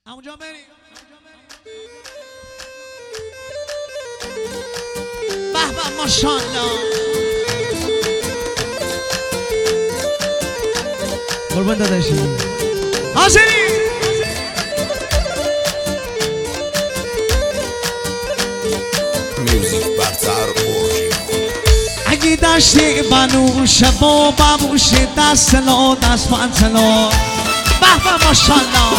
اونجا بریم. به به ماشاءالله. قربان داداشی حاضری. میوزیک برتر اگه داشتی بنوشه با بموشه دست لا دست پنسلا. به به ماشاءالله.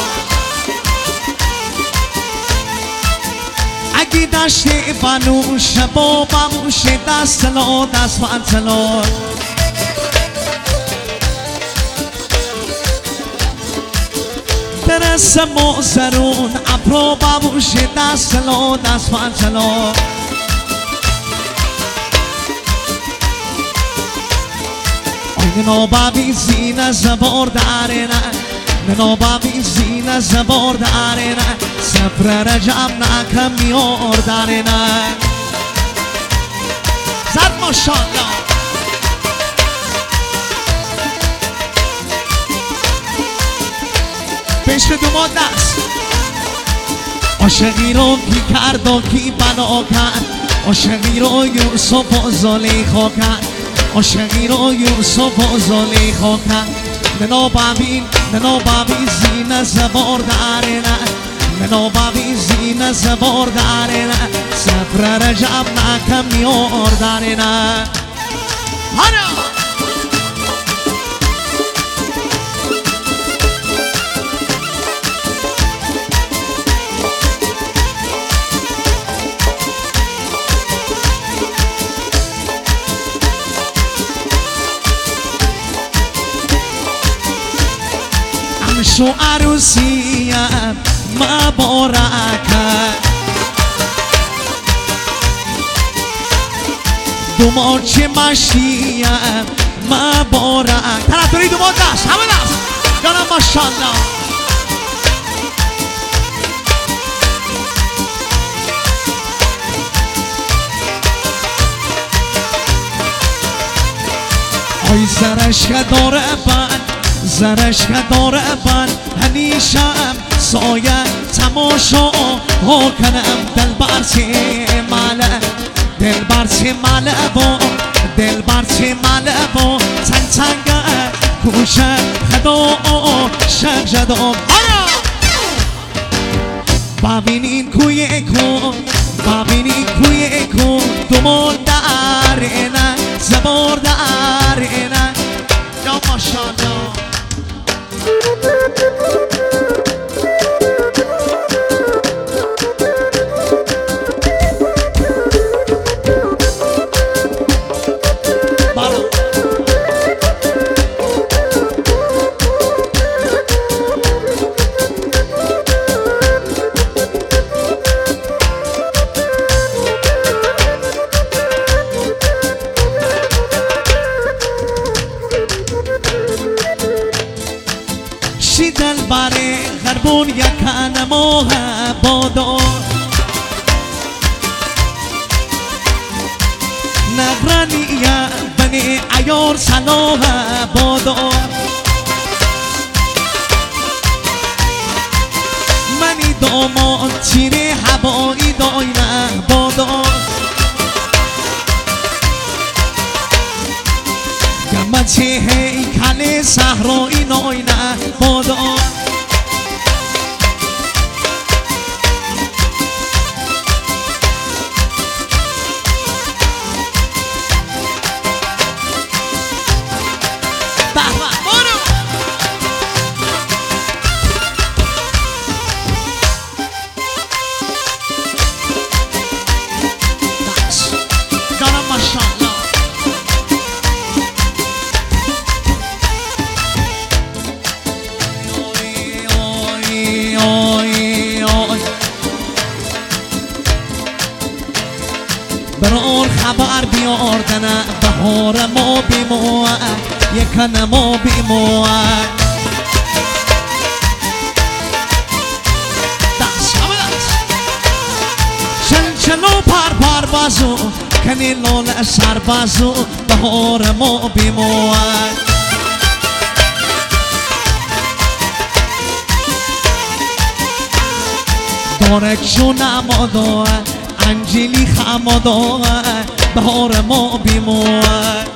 اگه داشتی بنوشه با بموشه دست لا دست پنسلا. درست موزرون ابرو بموشه دست لا دست پنسلا. نوبابی زینه زبور دارنا نوبابی زینه زبور دارنا سفر رجب نکم میور دارنا زد ماشاءالله. پشت دو ما دست عاشقی رو کی کرد و کی بنا کرد. عاشقی رو یوسف و زلیخا کرد. عاشقی رو یوسف و زلیخا کرد. نوبابی زینه زبور دارنا نوبابی زینه زبور دارنا سفر رجب نکم میور دارنا. هرا شو عروسیم مبارکه دو ماچه مشیم مبارک. طرفداری دو ماه دست همه دست جانم ماشاءالله. آی سرش که داره بند زرش که داره بند همیشم سایه تماشا ها کنم. دلبر چه ماله با تنگ تنگه کوشه خدا شک جدا. ببینین کوی کن دومون دارینه زبور دارینه. یا ماشاءالله. شی دل باره غربون یکن موه بادو نبرانیه بنی ایار سلوه بادو منی دومان چیره هوایی داینه بادو گمچه هیکل صحرایی ناینه بادو برار خبر بیاردنه بهار ما بیموه یکن ما بیموه. دست همه دست چلچلو پر بازو کنی لول سر بازو بهار ما بیموه. تارک شو نمادا انجلی خمادا بهار ما بیمار